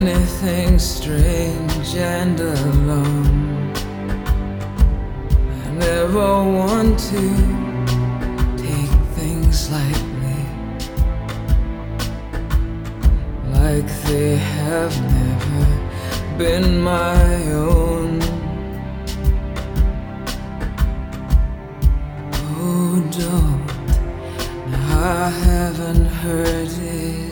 Anything strange and alone. I never want to take things lightly, like they have never been my own. Oh, don't. I haven't heard it